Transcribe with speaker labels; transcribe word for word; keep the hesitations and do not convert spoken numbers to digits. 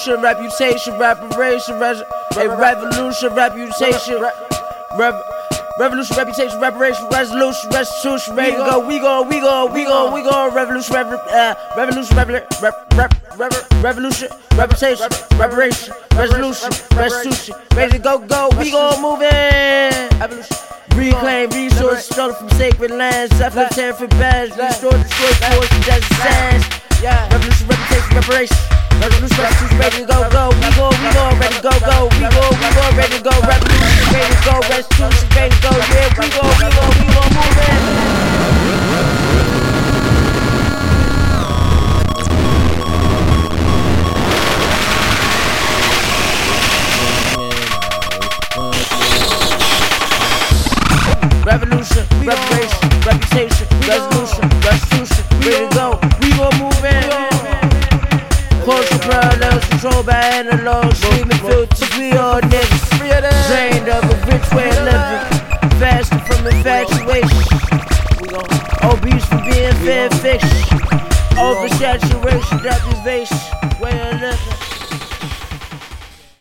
Speaker 1: revolution, reputation, reparation, res- a revolution, reputation, re- rev- revolution, reputation, reparation, resolution, restitution, ready to go. We go, we go, we go, we go. Revolution, rev- uh, revolution, rev- rep- rep- rev- revolution, reputation, reparation, resolution, restitution, ready to go, go. We go, moving. Evolution. Reclaim resources stolen from sacred lands, self-limited for bands, restore, destroy, force, and desert sands. Revolution, reputation, reparation, revolution, restitution, ready to go, go. We go, we go, ready to go, go. We go, we go, ready to go. Revolution, ready to go. Restitution, ready to go. Yeah, we go, we go, we go, moving. Revolution, reparation, reputation, resolution, restitution, ready to go. We gon' move in. Culture parallels, controlled by analogs, streaming filters, we all niggas. Drained of a rich way of living, fasting from infatuation. Obese from being fan fiction, oversaturation, deprivation, way of living.